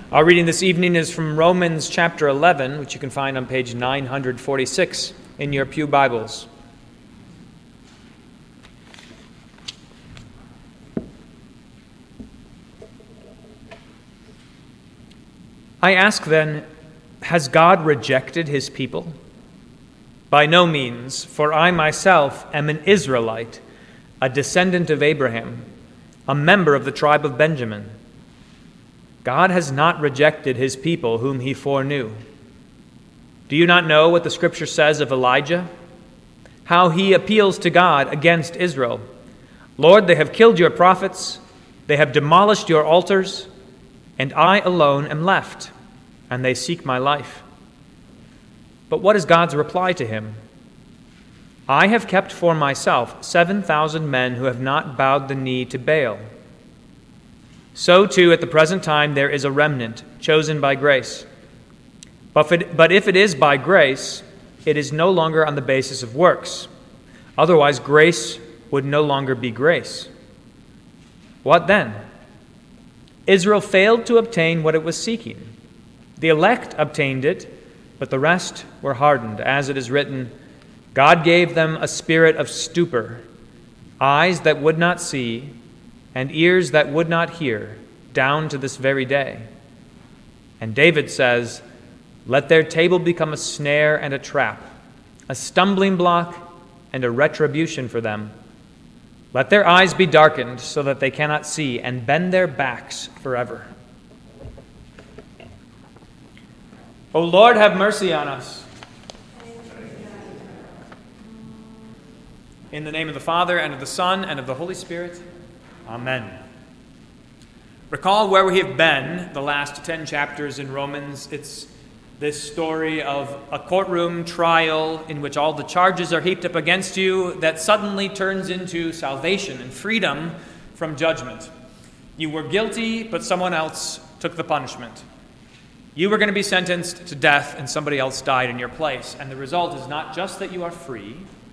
Our reading this evening is from Romans chapter 11, which you can find on page 946 in your pew Bibles. I ask then, has God rejected his people? By no means, for I myself am an Israelite, a descendant of Abraham, a member of the tribe of Benjamin. God has not rejected his people whom he foreknew. Do you not know what the Scripture says of Elijah? How he appeals to God against Israel. Lord, they have killed your prophets, they have demolished your altars, and I alone am left, and they seek my life. But what is God's reply to him? I have kept for myself 7,000 men who have not bowed the knee to Baal. So too at the present time there is a remnant chosen by grace. But if it is by grace, it is no longer on the basis of works. Otherwise grace would no longer be grace. What then? Israel failed to obtain what it was seeking. The elect obtained it, but the rest were hardened. As it is written, God gave them a spirit of stupor, eyes that would not see, and ears that would not hear, down to this very day. And David says, let their table become a snare and a trap, a stumbling block and a retribution for them. Let their eyes be darkened so that they cannot see, and bend their backs forever. O Lord, have mercy on us. In the name of the Father, and of the Son, and of the Holy Spirit. Amen. Recall where we have been the last 10 chapters in Romans. It's this story of a courtroom trial in which all the charges are heaped up against you that suddenly turns into salvation and freedom from judgment. You were guilty, but someone else took the punishment. You were going to be sentenced to death, and somebody else died in your place. And the result is not just that you are free,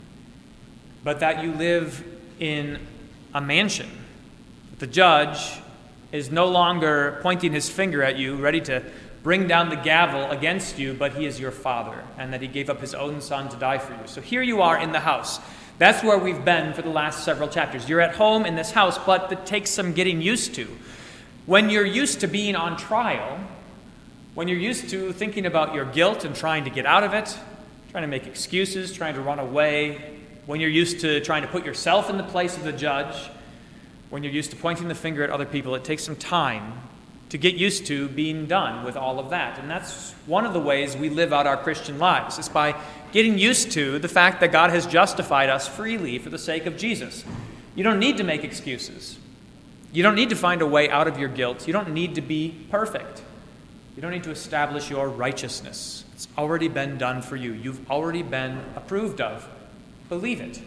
but that you live in a mansion. The judge is no longer pointing his finger at you, ready to bring down the gavel against you, but he is your father, and that he gave up his own son to die for you. So here you are in the house. That's where we've been for the last several chapters. You're at home in this house, but it takes some getting used to. When you're used to being on trial, when you're used to thinking about your guilt and trying to get out of it, trying to make excuses, trying to run away, when you're used to trying to put yourself in the place of the judge, when you're used to pointing the finger at other people, it takes some time to get used to being done with all of that. And that's one of the ways we live out our Christian lives, is by getting used to the fact that God has justified us freely for the sake of Jesus. You don't need to make excuses. You don't need to find a way out of your guilt. You don't need to be perfect. You don't need to establish your righteousness. It's already been done for you. You've already been approved of. Believe it.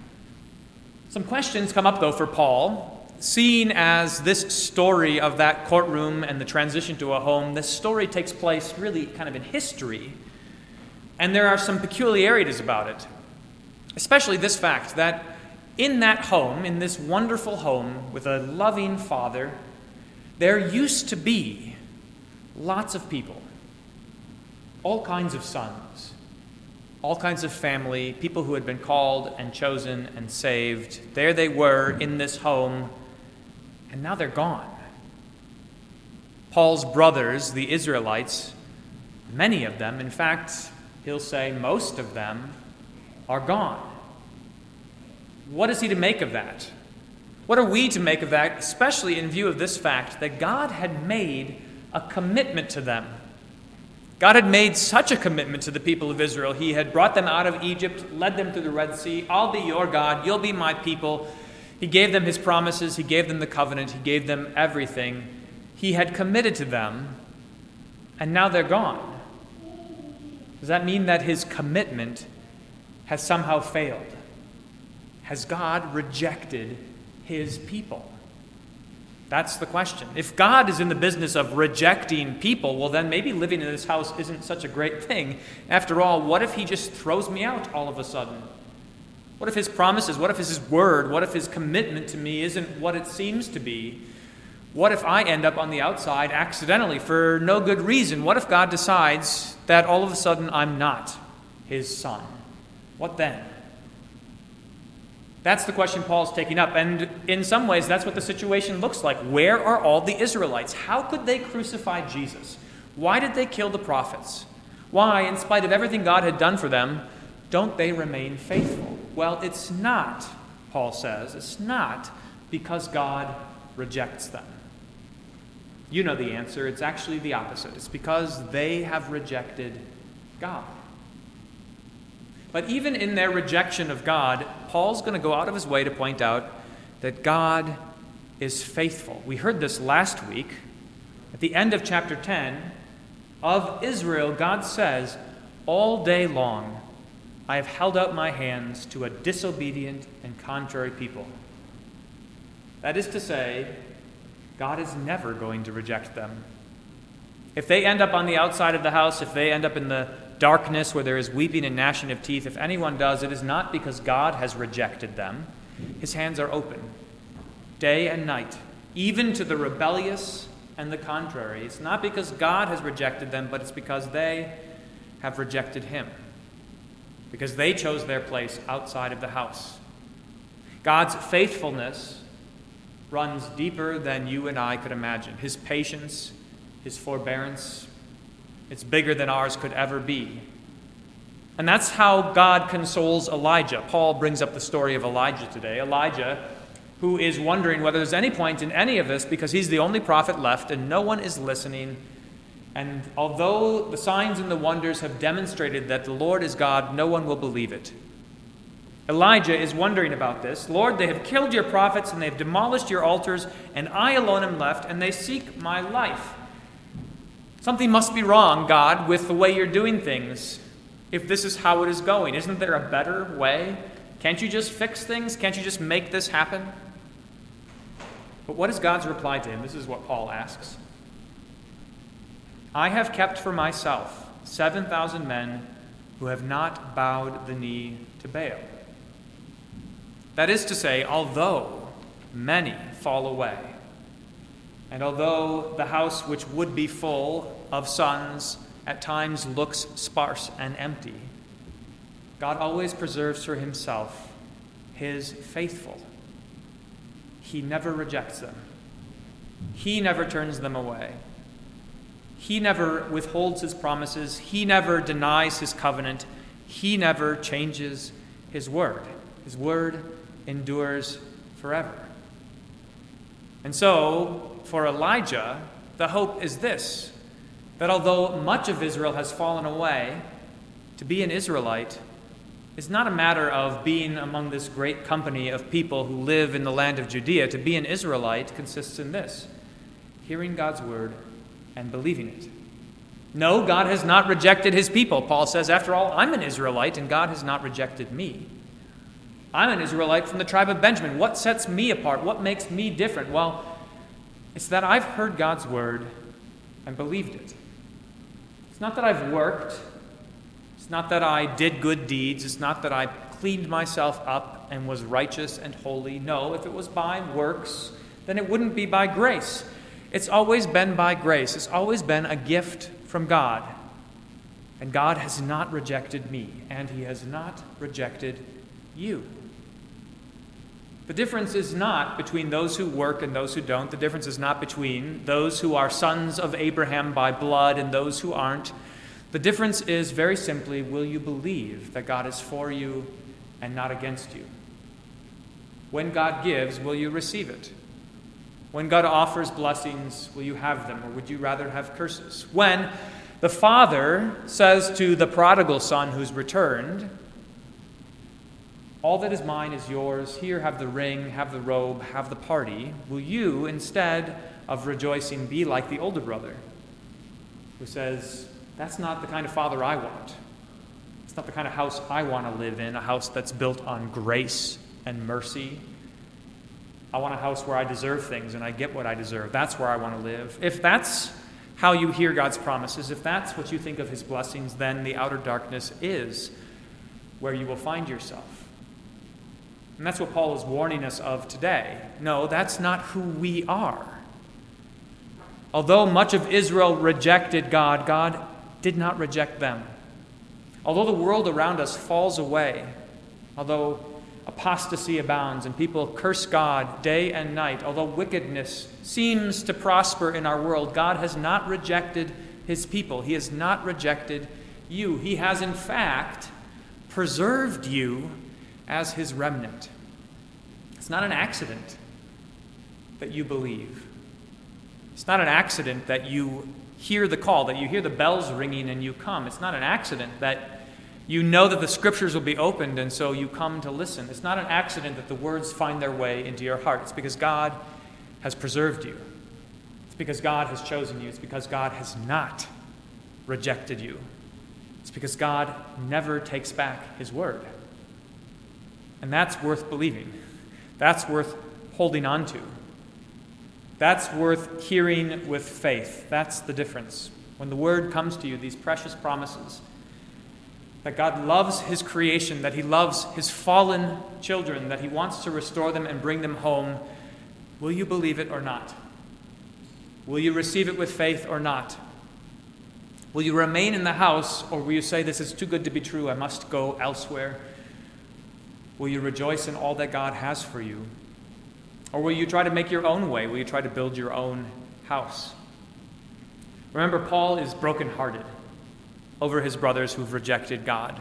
Some questions come up, though, for Paul. Seeing as this story of that courtroom and the transition to a home, this story takes place really kind of in history. And there are some peculiarities about it. Especially this fact that in that home, in this wonderful home with a loving father, there used to be lots of people, all kinds of sons, all kinds of family, people who had been called and chosen and saved. There they were in this home, and now they're gone. Paul's brothers, the Israelites, many of them, in fact, he'll say most of them, are gone. What is he to make of that? What are we to make of that, especially in view of this fact that God had made a commitment to them? God had made such a commitment to the people of Israel. He had brought them out of Egypt, led them through the Red Sea. I'll be your God. You'll be my people. He gave them his promises. He gave them the covenant. He gave them everything. He had committed to them, and now they're gone. Does that mean that his commitment has somehow failed? Has God rejected his people? That's the question. If God is in the business of rejecting people, well, then maybe living in this house isn't such a great thing. After all, what if he just throws me out all of a sudden? What if his promises, what if his word, what if his commitment to me isn't what it seems to be? What if I end up on the outside accidentally for no good reason? What if God decides that all of a sudden I'm not his son? What then? That's the question Paul's taking up, and in some ways that's what the situation looks like. Where are all the Israelites? How could they crucify Jesus? Why did they kill the prophets? Why, in spite of everything God had done for them, don't they remain faithful? Well, it's not, Paul says, it's not because God rejects them. You know the answer. It's actually the opposite. It's because they have rejected God. But even in their rejection of God, Paul's going to go out of his way to point out that God is faithful. We heard this last week. At the end of chapter 10, of Israel, God says, "All day long I have held out my hands to a disobedient and contrary people." That is to say, God is never going to reject them. If they end up on the outside of the house, if they end up in the darkness where there is weeping and gnashing of teeth, if anyone does, it is not because God has rejected them. His hands are open, day and night, even to the rebellious and the contrary. It's not because God has rejected them, but it's because they have rejected him, because they chose their place outside of the house. God's faithfulness runs deeper than you and I could imagine. His patience, his forbearance, it's bigger than ours could ever be. And that's how God consoles Elijah. Paul brings up the story of Elijah today. Elijah, who is wondering whether there's any point in any of this because he's the only prophet left and no one is listening. And although the signs and the wonders have demonstrated that the Lord is God, no one will believe it. Elijah is wondering about this. "Lord, they have killed your prophets and they have demolished your altars, and I alone am left, and they seek my life." Something must be wrong, God, with the way you're doing things, if this is how it is going. Isn't there a better way? Can't you just fix things? Can't you just make this happen? But what is God's reply to him? This is what Paul asks. "I have kept for myself 7,000 men who have not bowed the knee to Baal." That is to say, although many fall away, and although the house which would be full of sons at times looks sparse and empty, God always preserves for himself his faithful. He never rejects them. He never turns them away. He never withholds his promises. He never denies his covenant. He never changes his word. His word endures forever. And so, for Elijah, the hope is this, that although much of Israel has fallen away, to be an Israelite is not a matter of being among this great company of people who live in the land of Judea. To be an Israelite consists in this: hearing God's word and believing it. No, God has not rejected his people. Paul says, after all, I'm an Israelite and God has not rejected me. I'm an Israelite from the tribe of Benjamin. What sets me apart? What makes me different? Well, it's that I've heard God's word and believed it. It's not that I've worked. It's not that I did good deeds. It's not that I cleaned myself up and was righteous and holy. No, if it was by works, then it wouldn't be by grace. It's always been by grace. It's always been a gift from God. And God has not rejected me, and he has not rejected you. The difference is not between those who work and those who don't. The difference is not between those who are sons of Abraham by blood and those who aren't. The difference is very simply, will you believe that God is for you and not against you? When God gives, will you receive it? When God offers blessings, will you have them, or would you rather have curses? When the father says to the prodigal son who's returned, all that is mine is yours. Here, have the ring, have the robe, have the party. Will you, instead of rejoicing, be like the older brother who says, that's not the kind of father I want. It's not the kind of house I want to live in, a house that's built on grace and mercy. I want a house where I deserve things and I get what I deserve. That's where I want to live. If that's how you hear God's promises, if that's what you think of his blessings, then the outer darkness is where you will find yourself. And that's what Paul is warning us of today. No, that's not who we are. Although much of Israel rejected God, God did not reject them. Although the world around us falls away, although apostasy abounds and people curse God day and night, although wickedness seems to prosper in our world, God has not rejected his people. He has not rejected you. He has, in fact, preserved you as his remnant. It's not an accident that you believe. It's not an accident that you hear the call, that you hear the bells ringing and you come. It's not an accident that you know that the scriptures will be opened and so you come to listen. It's not an accident that the words find their way into your heart. It's because God has preserved you. It's because God has chosen you. It's because God has not rejected you. It's because God never takes back his word. And that's worth believing. That's worth holding on to. That's worth hearing with faith. That's the difference. When the word comes to you, these precious promises, that God loves his creation, that he loves his fallen children, that he wants to restore them and bring them home, will you believe it or not? Will you receive it with faith or not? Will you remain in the house, or will you say, this is too good to be true, I must go elsewhere? Will you rejoice in all that God has for you? Or will you try to make your own way? Will you try to build your own house? Remember, Paul is brokenhearted over his brothers who've rejected God.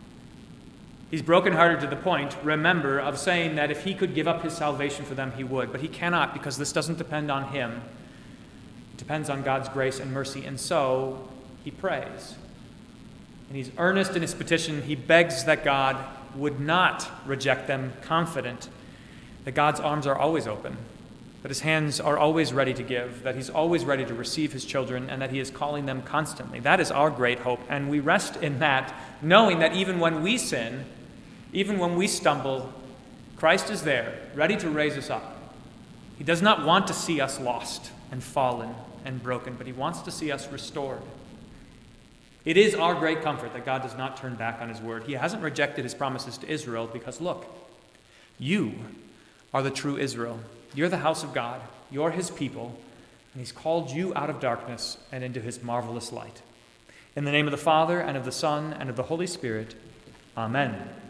He's brokenhearted to the point, remember, of saying that if he could give up his salvation for them, he would. But he cannot, because this doesn't depend on him. It depends on God's grace and mercy. And so he prays. And he's earnest in his petition. He begs that God would not reject them, confident that God's arms are always open, that his hands are always ready to give, that he's always ready to receive his children, and that he is calling them constantly. That is our great hope, and we rest in that, knowing that even when we sin, even when we stumble, Christ is there, ready to raise us up. He does not want to see us lost and fallen and broken, but he wants to see us restored. It is our great comfort that God does not turn back on his word. He hasn't rejected his promises to Israel because, look, you are the true Israel. You're the house of God. You're his people. And he's called you out of darkness and into his marvelous light. In the name of the Father, and of the Son, and of the Holy Spirit, amen.